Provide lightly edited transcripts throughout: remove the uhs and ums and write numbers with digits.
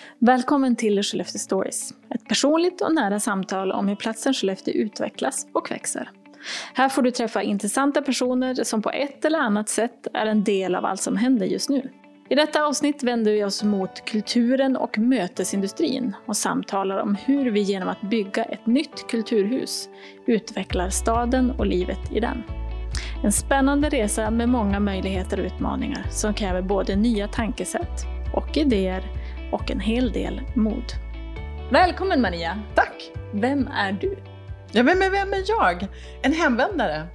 Välkommen till Skellefteå Stories, ett personligt och nära samtal om hur platsen Skellefteå utvecklas och växer. Här får du träffa intressanta personer som på ett eller annat sätt är en del av allt som händer just nu. I detta avsnitt vänder vi oss mot kulturen och mötesindustrin och samtalar om hur vi genom att bygga ett nytt kulturhus utvecklar staden och livet i den. En spännande resa med många möjligheter och utmaningar som kräver både nya tankesätt och idéer och en hel del mod. Välkommen Maria! Tack! Vem är du? Ja, vem är jag? En hemvändare.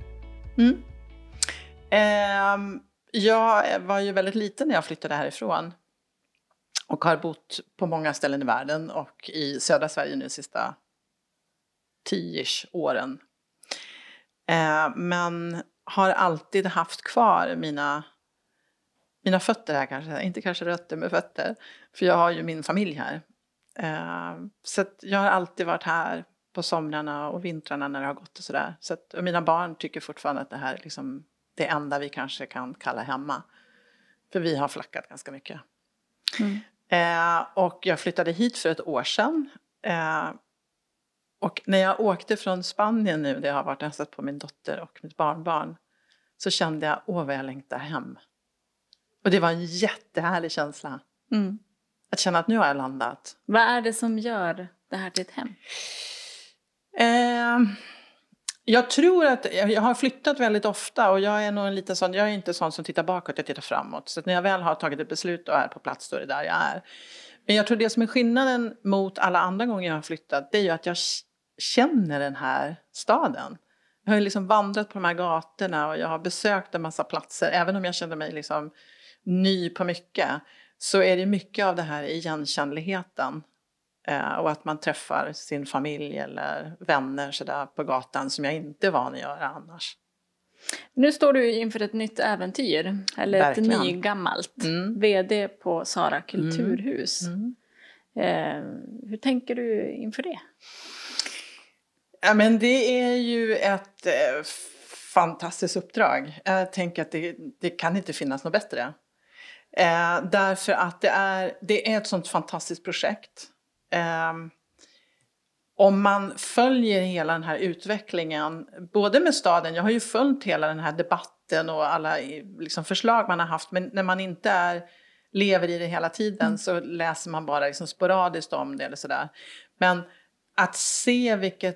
Jag var ju väldigt liten när jag flyttade härifrån. Och har bott på många ställen i världen och i södra Sverige nu de sista 10-ish åren. Men har alltid haft kvar mina fötter här kanske. Inte kanske rötter med fötter. För jag har ju min familj här. Så att jag har alltid varit här på somrarna och vintrarna när det har gått och sådär. Så att, och mina barn tycker fortfarande att det här är liksom det enda vi kanske kan kalla hemma. För vi har flackat ganska mycket. Och jag flyttade hit för ett år sedan. Och när jag åkte från Spanien nu, där jag har varit och hälsat på min dotter och mitt barnbarn, så kände jag, vad jag längtar hem. Och det var en jättehärlig känsla. Att känna att nu har jag landat. Vad är det som gör det här till ett hem? Jag tror att jag har flyttat väldigt ofta. Och jag är nog jag är inte sån som tittar bakåt, jag tittar framåt. Så att när jag väl har tagit ett beslut och är på plats, då är det där jag är. Men jag tror det som är skillnaden mot alla andra gånger jag har flyttat, det är ju att jag känner den här staden. Jag har ju liksom vandrat på de här gatorna och jag har besökt en massa platser. Även om jag känner mig liksom ny på mycket, så är det mycket av det här igenkännligheten. Och att man träffar sin familj eller vänner så där på gatan som jag inte är van att göra annars. Nu står du inför ett nytt äventyr, eller Verkligen. ett nygammalt. VD på Sara kulturhus. Hur tänker du inför det? Ja, men det är ju ett fantastiskt uppdrag. Jag tänker att det kan inte finnas något bättre. Därför att det är ett sånt fantastiskt projekt. Om man följer hela den här utvecklingen, både med staden, jag har ju följt hela den här debatten och alla liksom förslag man har haft, men när man inte lever i det hela tiden så läser man bara liksom sporadiskt om det eller sådär. Men att se vilken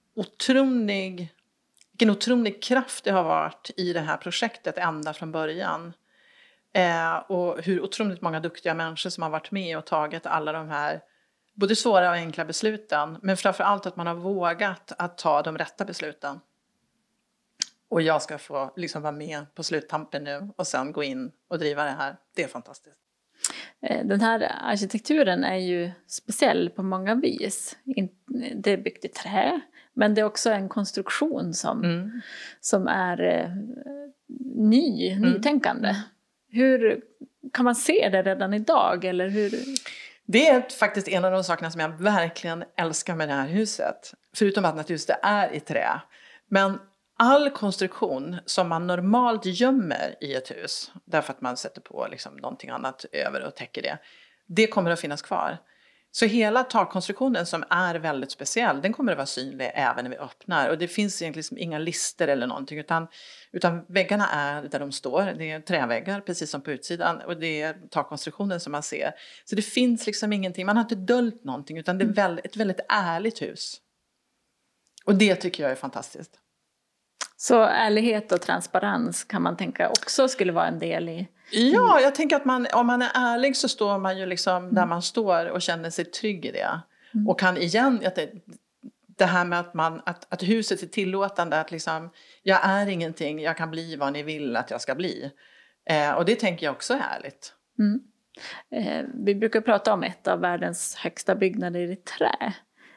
otrolig kraft det har varit i det här projektet ända från början. Och hur otroligt många duktiga människor som har varit med och tagit alla de här både svåra och enkla besluten. Men framförallt att man har vågat att ta de rätta besluten. Och jag ska få liksom vara med på sluttampen nu och sen gå in och driva det här. Det är fantastiskt. Den här arkitekturen är ju speciell på många vis. Det är byggt i trä, men det är också en konstruktion som är nytänkande. Hur kan man se det redan idag? Eller hur? Det är faktiskt en av de sakerna som jag verkligen älskar med det här huset. Förutom att naturligtvis det är i trä. Men all konstruktion som man normalt gömmer i ett hus, därför att man sätter på liksom någonting annat över och täcker det kommer att finnas kvar. Så hela takkonstruktionen som är väldigt speciell, den kommer att vara synlig även när vi öppnar. Och det finns egentligen liksom inga lister eller någonting, utan väggarna är där de står. Det är träväggar precis som på utsidan, och det är takkonstruktionen som man ser. Så det finns liksom ingenting, man har inte döljt någonting, utan det är ett väldigt ärligt hus. Och det tycker jag är fantastiskt. Så ärlighet och transparens kan man tänka också skulle vara en del i... Ja, jag tänker att om man är ärlig så står man ju liksom där man står och känner sig trygg i det. Och kan igen, det här med att huset är tillåtande, att liksom, jag är ingenting, jag kan bli vad ni vill att jag ska bli. Och det tänker jag också är härligt. Vi brukar prata om ett av världens högsta byggnader i trä.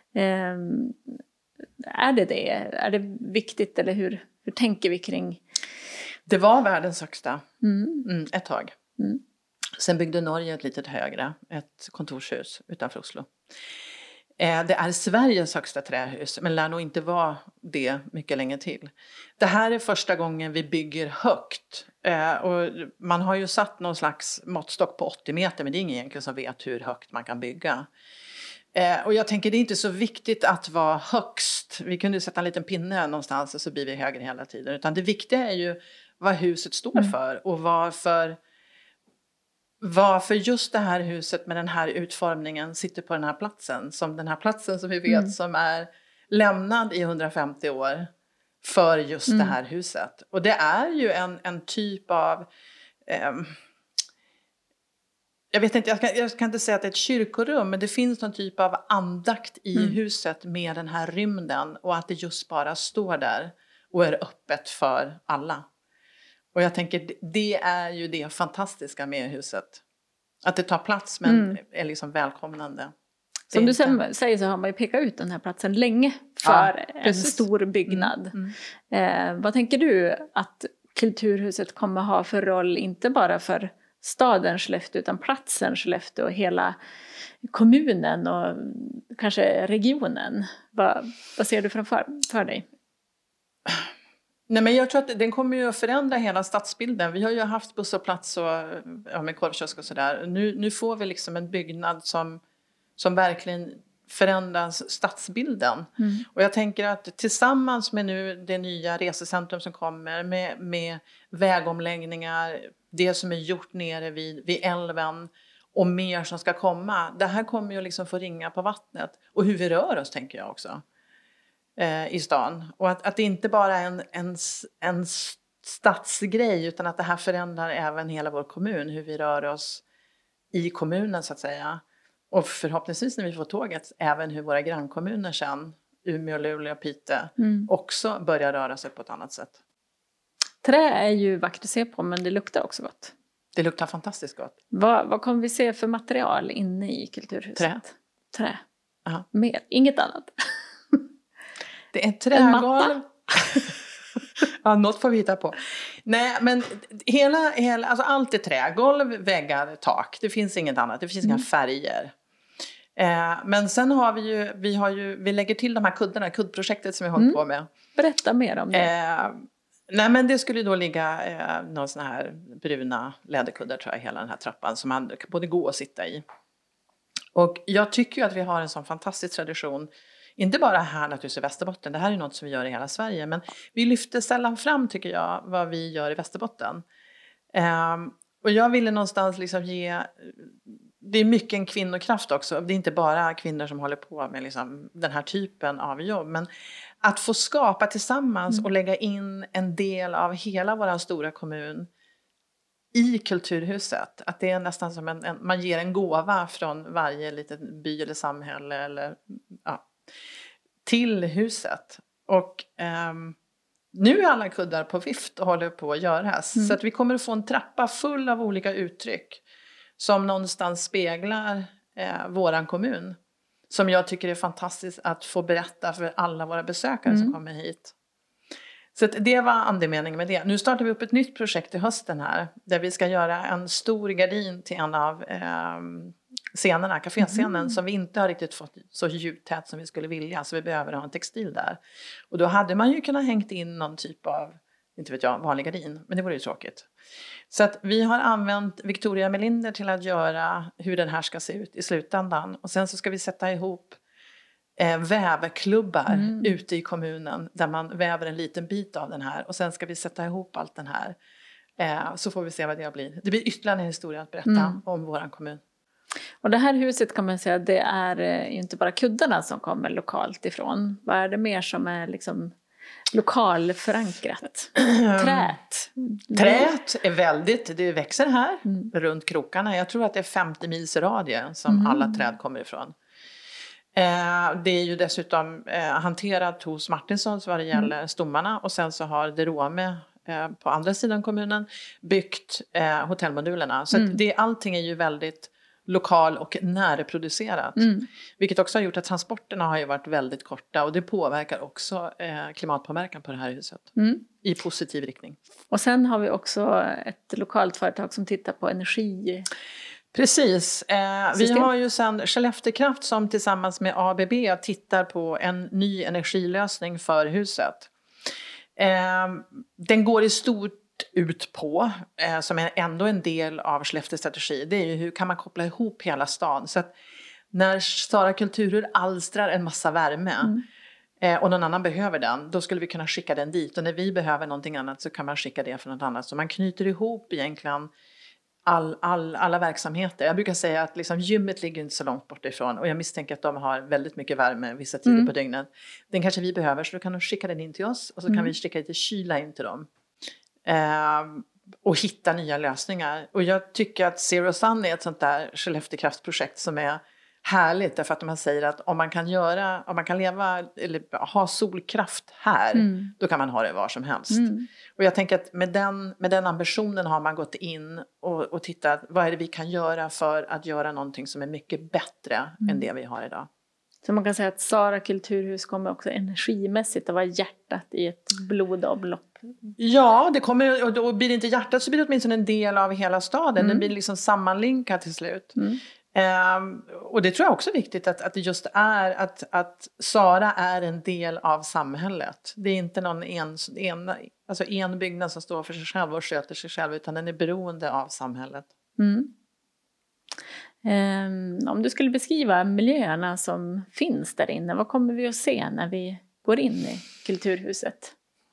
Är det? Är det viktigt, eller hur tänker vi kring? Det var världens högsta ett tag. Sen byggde Norge ett litet högre, ett kontorshus utanför Oslo. Det är Sveriges högsta trähus, men lär nog inte vara det mycket länge till. Det här är första gången vi bygger högt Och man har ju satt någon slags måttstock på 80 meter, men det är ingen egentligen som vet hur högt man kan bygga. Och jag tänker det är inte så viktigt att vara högst. Vi kunde sätta en liten pinne någonstans och så blir vi högre hela tiden. Utan det viktiga är ju vad huset står för och varför just det här huset med den här utformningen sitter på den här platsen. Som den här platsen som vi vet som är lämnad i 150 år för just det här huset. Och det är ju en typ av... jag vet inte, jag kan inte säga att det är ett kyrkorum, men det finns någon typ av andakt i huset med den här rymden. Och att det just bara står där och är öppet för alla. Och jag tänker, det är ju det fantastiska med huset. Att det tar plats men är liksom välkomnande. Som du säger så har man ju pekat ut den här platsen länge för en stor byggnad. Vad tänker du att Kulturhuset kommer ha för roll, inte bara för staden Skellefteå utan platsen Skellefteå och hela kommunen och kanske regionen? Vad ser du för dig? Nej, men jag tror att den kommer ju att förändra hela stadsbilden. Vi har ju haft buss och plats och med korvkiosk och sådär. Nu får vi liksom en byggnad som verkligen förändras stadsbilden. Och jag tänker att tillsammans med nu det nya resecentrum som kommer med vägomläggningar, det som är gjort nere vid älven och mer som ska komma. Det här kommer ju liksom få ringa på vattnet. Och hur vi rör oss tänker jag också i stan. Och att det inte bara är en stadsgrej utan att det här förändrar även hela vår kommun. Hur vi rör oss i kommunen så att säga. Och förhoppningsvis när vi får tåget även hur våra grannkommuner sen, Umeå, Luleå och Piteå, också börjar röra sig på ett annat sätt. Trä är ju vackert att se på, men det luktar också gott. Det luktar fantastiskt gott. Vad kommer vi se för material inne i Kulturhuset? Trä. Aha. Mer, inget annat. Det är trägolv. Ja, något får vi hitta på. Nej, men alltså allt är trä. Golv, väggar, tak. Det finns inget annat. Det finns inga färger. Men sen har vi lägger till de här kuddarna, kuddprojektet som vi håller på med. Berätta mer om det. Nej, men det skulle då ligga någon sån här bruna läderkuddar tror jag hela den här trappan som man både gå och sitta i. Och jag tycker ju att vi har en sån fantastisk tradition. Inte bara här naturligtvis i Västerbotten. Det här är något som vi gör i hela Sverige. Men vi lyfter sällan fram tycker jag vad vi gör i Västerbotten. Och jag ville någonstans liksom ge... Det är mycket en kvinnokraft också. Det är inte bara kvinnor som håller på med liksom den här typen av jobb. Men att få skapa tillsammans och lägga in en del av hela vår stora kommun i Kulturhuset. Att det är nästan som man ger en gåva från varje litet by eller samhälle eller, till huset. Och nu är alla kuddar på vift och håller på att göras. Så att vi kommer att få en trappa full av olika uttryck som någonstans speglar våran kommun. Som jag tycker är fantastiskt att få berätta för alla våra besökare som kommer hit. Så att det var andemeningen med det. Nu startar vi upp ett nytt projekt i hösten här. Där vi ska göra en stor gardin till en av scenerna, kaféscenen. Som vi inte har riktigt fått så ljudtät som vi skulle vilja. Så vi behöver ha en textil där. Och då hade man ju kunnat hängt in någon typ av, inte vet jag, vanlig gardin. Men det vore ju tråkigt. Så att vi har använt Victoria Melinder till att göra hur den här ska se ut i slutändan. Och sen så ska vi sätta ihop vävklubbar ute i kommunen. Där man väver en liten bit av den här. Och sen ska vi sätta ihop allt den här. Så får vi se vad det blir. Det blir ytterligare en historia att berätta om våran kommun. Och det här huset kan man säga, det är ju inte bara kuddarna som kommer lokalt ifrån. Vad är det mer som är liksom lokalförankrat? Träet är väldigt, det växer här runt krokarna. Jag tror att det är 50 mils radie som alla träd kommer ifrån. Det är ju dessutom hanterat hos Martinssons vad det gäller stommarna. Och sen så har Derome på andra sidan kommunen byggt hotellmodulerna. Så att allting är ju väldigt lokal och närproducerat. Vilket också har gjort att transporterna har ju varit väldigt korta. Och det påverkar också klimatpåverkan på det här huset. I positiv riktning. Och sen har vi också ett lokalt företag som tittar på energi. Precis. Vi har ju sen Skellefteå Kraft som tillsammans med ABB tittar på en ny energilösning för huset. Den går i stort ut på, som är ändå en del av Skellefteås strategi, det är ju hur kan man koppla ihop hela stan. Så att när Sara Kulturhus alstrar en massa värme och någon annan behöver den, då skulle vi kunna skicka den dit. Och när vi behöver någonting annat så kan man skicka det för något annat. Så man knyter ihop egentligen alla verksamheter. Jag brukar säga att liksom, gymmet ligger inte så långt bort ifrån. Och jag misstänker att de har väldigt mycket värme vissa tider på dygnet. Den kanske vi behöver, så då kan de skicka den in till oss. Och så kan vi skicka lite kyla in till dem. Och hitta nya lösningar. Och jag tycker att Zero Sun är ett sånt där Skellefteå-kraftprojekt som är härligt. Därför att man säger att om man kan leva eller ha solkraft här, då kan man ha det var som helst. Och jag tänker att med den ambitionen har man gått in och tittat, vad är det vi kan göra för att göra någonting som är mycket bättre än det vi har idag. Så man kan säga att Sara Kulturhus kommer också energimässigt att vara hjärtat i ett blodomlopp. Ja, det kommer, och då blir det inte hjärtat så blir det åtminstone en del av hela staden. Den blir liksom sammanlinkad till slut. Och det tror jag också är viktigt att det just är att Sara är en del av samhället. Det är inte någon en byggnad som står för sig själv och sköter sig själv, utan den är beroende av samhället. Om du skulle beskriva miljöerna som finns där inne, vad kommer vi att se när vi går in i Kulturhuset?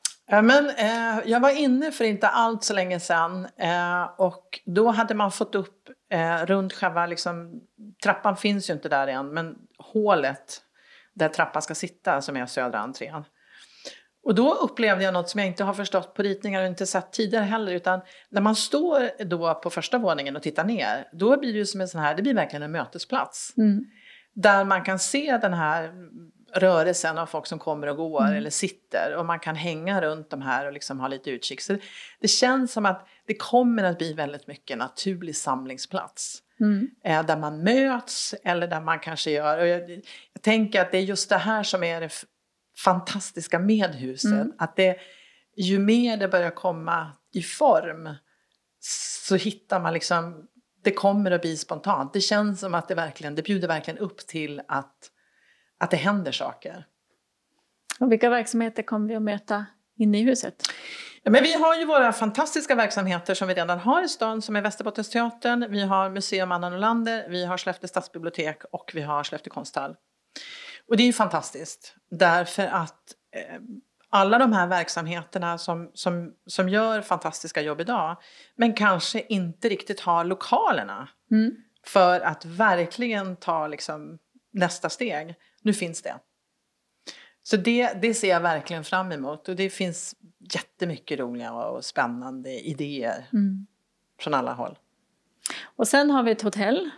Jag var inne för inte allt så länge sedan och då hade man fått upp runt själva, liksom, trappan finns ju inte där än, men hålet där trappan ska sitta som är södra entrén. Och då upplevde jag något som jag inte har förstått på ritningar och inte sett tidigare heller, utan när man står då på första våningen och tittar ner, då blir det ju som en sån här, det blir verkligen en mötesplats. Där man kan se den här rörelsen av folk som kommer och går eller sitter, och man kan hänga runt de här och liksom ha lite utkik. Så det känns som att det kommer att bli väldigt mycket naturlig samlingsplats. Där man möts eller där man kanske gör, och jag tänker att det är just det här som är det fantastiska med huset, att ju mer det börjar komma i form så hittar man liksom, det kommer att bli spontant. Det känns som att det bjuder verkligen upp till att det händer saker. Och vilka verksamheter kommer vi att möta inne i huset? Ja, men vi har ju våra fantastiska verksamheter som vi redan har i stan, som är Västerbottensteatern, vi har Museum Anna Norlander, vi har Skellefteå stadsbibliotek och vi har Skellefteå konsthall. Och det är ju fantastiskt därför att alla de här verksamheterna som gör fantastiska jobb idag, men kanske inte riktigt har lokalerna för att verkligen ta liksom nästa steg. Nu finns det. Så det ser jag verkligen fram emot, och det finns jättemycket roliga och spännande idéer från alla håll. Och sen har vi ett hotell.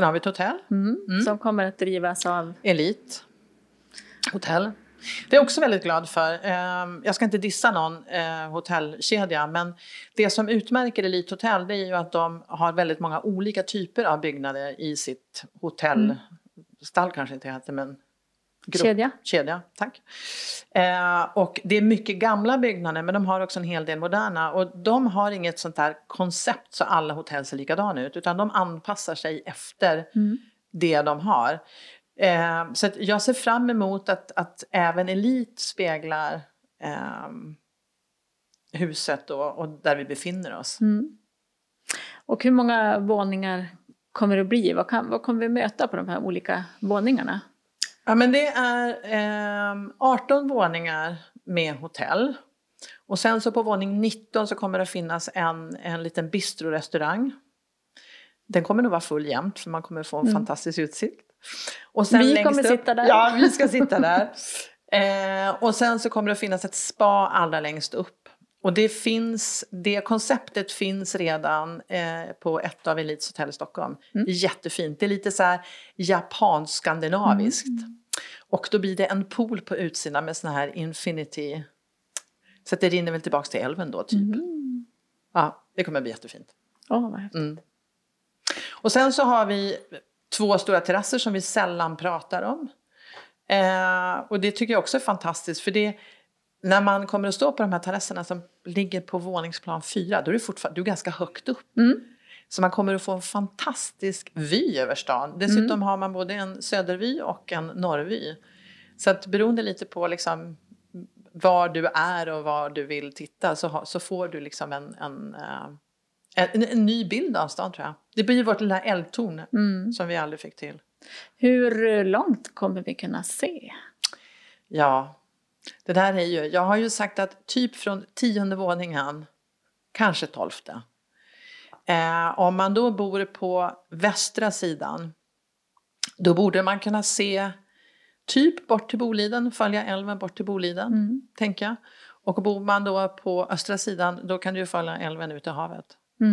Som kommer att drivas av Elite Hotell. Det är jag också väldigt glad för. Jag ska inte dissa någon hotellkedja, men det som utmärker Elite Hotell, det är ju att de har väldigt många olika typer av byggnader i sitt hotellstall, kanske inte heter, men kedja, tack. Och det är mycket gamla byggnader, men de har också en hel del moderna, och de har inget sånt där koncept så alla hotell ser likadana ut, utan de anpassar sig efter det de har. Så att jag ser fram emot att även Elite speglar huset och där vi befinner oss. Och hur många våningar kommer det att bli? Vad kommer vi möta på de här olika våningarna? Ja, men det är 18 våningar med hotell. Och sen så på våning 19 så kommer det finnas en liten bistrorestaurang. Den kommer nog vara full jämt, för man kommer få en fantastisk utsikt. Och sen vi kommer sitta där. Ja, vi ska sitta där. Och sen så kommer det att finnas ett spa allra längst upp. Och det konceptet finns redan på ett av Elites hotell i Stockholm. Det är jättefint. Det är lite så här japansk-skandinaviskt. Och då blir det en pool på utsidan med sån här infinity. Så att det rinner väl tillbaka till älven då typ. Ja, det kommer bli jättefint. Vad häftigt. Och sen så har vi 2 stora terrasser som vi sällan pratar om. Och det tycker jag också är fantastiskt. För det, när man kommer att stå på de här terrasserna som ligger på våningsplan 4, då är du är ganska högt upp. Så man kommer att få en fantastisk vy över stan. Dessutom har man både en södervy och en norrvy. Så att beroende lite på liksom var du är och var du vill titta så får du liksom en ny bild av stan, tror jag. Det blir vårt lilla eldtorn som vi aldrig fick till. Hur långt kommer vi kunna se? Ja, det där är ju... Jag har ju sagt att typ från 10:e våningen, kanske 12:e. Om man då bor på västra sidan, då borde man kunna se typ bort till Boliden, följa älven bort till Boliden, tänker jag. Och bor man då på östra sidan, då kan du ju följa älven ut i havet.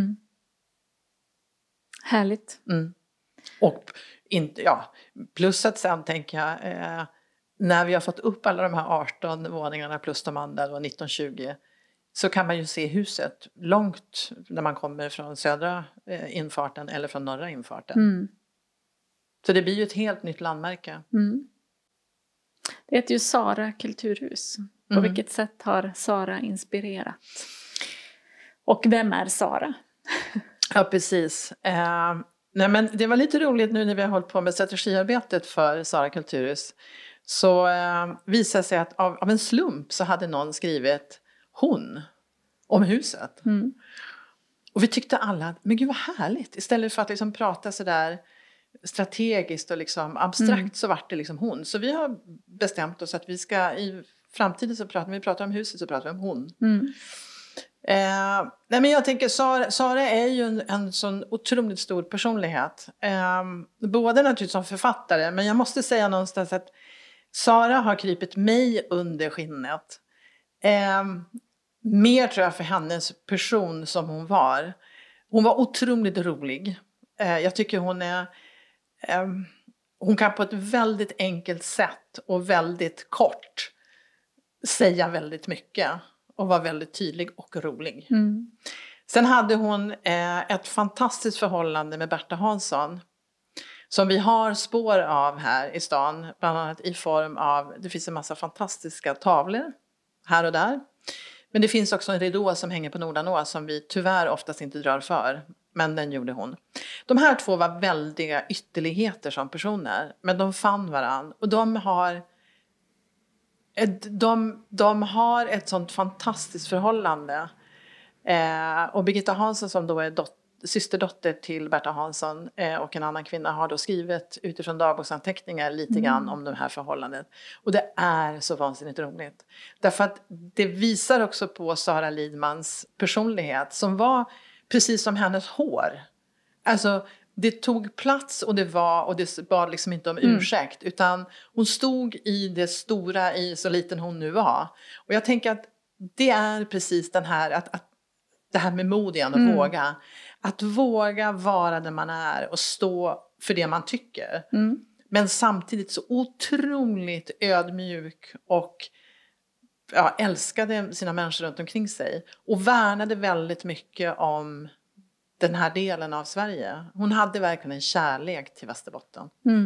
Härligt. Och inte, plus att sen tänker jag, när vi har fått upp alla de här 18 våningarna plus de andra då 1920, så kan man ju se huset långt när man kommer från södra infarten eller från norra infarten. Så det blir ju ett helt nytt landmärke. Det heter ju Sara kulturhus. På vilket sätt har Sara inspirerat? Och vem är Sara? Ja, precis. Nej, men det var lite roligt nu när vi har hållit på med strategiarbetet för Sara kulturhus. Så visade sig att av en slump så hade någon skrivit hon om huset. Och vi tyckte alla att, men gud vad härligt. Istället för att liksom prata sådär strategiskt och liksom abstrakt så vart det liksom hon. Så vi har bestämt oss att vi ska i framtiden så pratar vi pratar om huset så pratar vi om hon. Nej, men jag tänker Sara är ju en sån otroligt stor personlighet. Både naturligtvis som författare, men jag måste säga någonstans att Sara har krypit mig under skinnet. Mer tror jag för hennes person som hon var. Hon var otroligt rolig. Jag tycker hon kan på ett väldigt enkelt sätt och väldigt kort säga väldigt mycket. Och var väldigt tydlig och rolig. Sen hade hon ett fantastiskt förhållande med Berta Hansson. Som vi har spår av här i stan. Bland annat i form av, det finns en massa fantastiska tavlor här och där. Men det finns också en ridå som hänger på Nordanå som vi tyvärr oftast inte drar för. Men den gjorde hon. De här två var väldiga ytterligheter som personer. Men de fann varann. Och de har ett sånt fantastiskt förhållande. Och Birgitta Hansson som då är systerdotter till Berta Hansson och en annan kvinna har då skrivit utifrån dagboksanteckningar lite grann om det här förhållandet. Och det är så vansinnigt roligt. Därför att det visar också på Sara Lidmans personlighet som var precis som hennes hår. Alltså det tog plats och det bad liksom inte om ursäkt. Utan hon stod i det stora i så liten hon nu var. Och jag tänker att det är precis den här, att det här med mod igen och våga. Att våga vara den man är och stå för det man tycker. Men samtidigt så otroligt ödmjuk och älskade sina människor runt omkring sig. Och värnade väldigt mycket om den här delen av Sverige. Hon hade verkligen en kärlek till Västerbotten.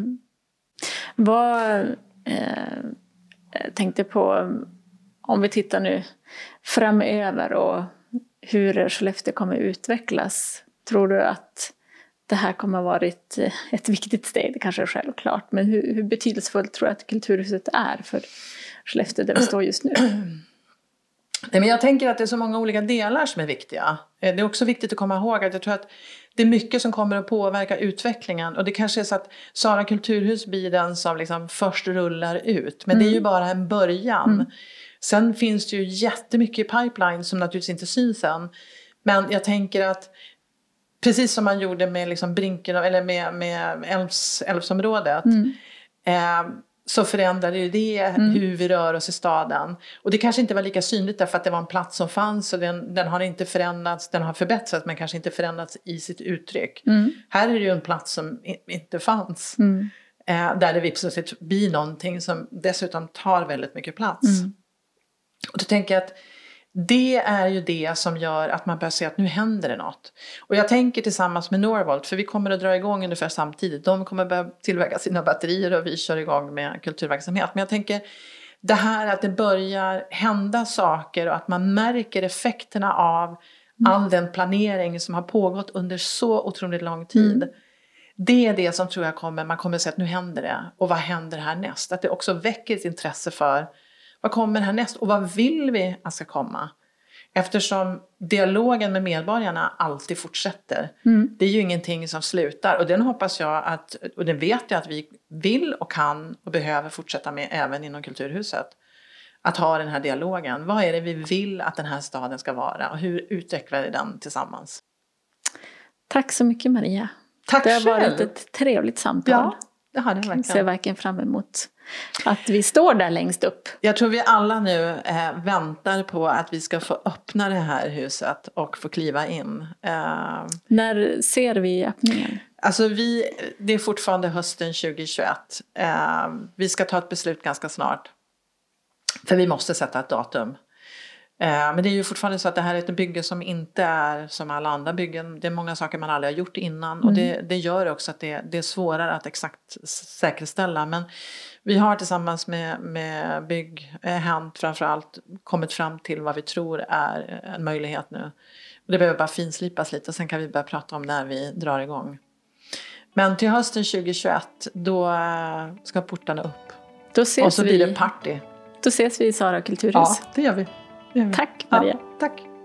Vad tänkte på om vi tittar nu framöver och hur Skellefteå kommer utvecklas. Tror du att det här kommer vara ett viktigt steg? Det kanske är självklart. Men hur betydelsefullt tror du att Kulturhuset är för Skellefteå där vi står just nu? Nej, men jag tänker att det är så många olika delar som är viktiga. Det är också viktigt att komma ihåg att jag tror att det är mycket som kommer att påverka utvecklingen. Och det kanske är så att Sara kulturhus blir den som liksom först rullar ut. Men det är ju bara en början. Sen finns det ju jättemycket i pipeline som naturligtvis inte syns än. Men jag tänker att precis som man gjorde med liksom Brinken eller med Älvsområdet. Så förändrade ju det hur vi rör oss i staden. Och det kanske inte var lika synligt därför att det var en plats som fanns. Och den har inte förändrats, den har förbättrats men kanske inte förändrats i sitt uttryck. Här är det ju en plats som inte fanns. Där det plötsligt blir någonting som dessutom tar väldigt mycket plats. Och då tänker jag att det är ju det som gör att man börjar se att nu händer det något. Och jag tänker tillsammans med Norvolt, för vi kommer att dra igång ungefär samtidigt. De kommer att börja tillverka sina batterier och vi kör igång med kulturverksamhet. Men jag tänker det här att det börjar hända saker och att man märker effekterna av all den planering som har pågått under så otroligt lång tid. Det är det som tror jag man kommer att säga att nu händer det. Och vad händer härnäst? Att det också väcker ett intresse för Vad kommer härnäst och vad vill vi att ska komma? Eftersom dialogen med medborgarna alltid fortsätter. Det är ju ingenting som slutar. Och den hoppas jag att, och den vet jag att vi vill och kan och behöver fortsätta med även inom Kulturhuset. Att ha den här dialogen. Vad är det vi vill att den här staden ska vara? Och hur utvecklar vi den tillsammans? Tack så mycket Maria. Tack det har själv. varit ett trevligt samtal. Ja, det har det verkligen. Jag ser verkligen fram emot att vi står där längst upp. Jag tror vi alla nu väntar på att vi ska få öppna det här huset och få kliva in. När ser vi öppningen? Alltså det är fortfarande hösten 2021. Vi ska ta ett beslut ganska snart. För vi måste sätta ett datum. Men det är ju fortfarande så att det här är ett bygge som inte är som alla andra byggen. Det är många saker man aldrig har gjort innan. Och det gör också att det är svårare att exakt säkerställa. Men vi har tillsammans med Bygghänt framförallt kommit fram till vad vi tror är en möjlighet nu. Och det behöver bara finslipas lite och sen kan vi börja prata om när vi drar igång. Men till hösten 2021 då ska portarna upp. Och så blir det party. Då ses vi i Sara kulturhus. Ja, det gör vi. Tack Maria. Ja, tack.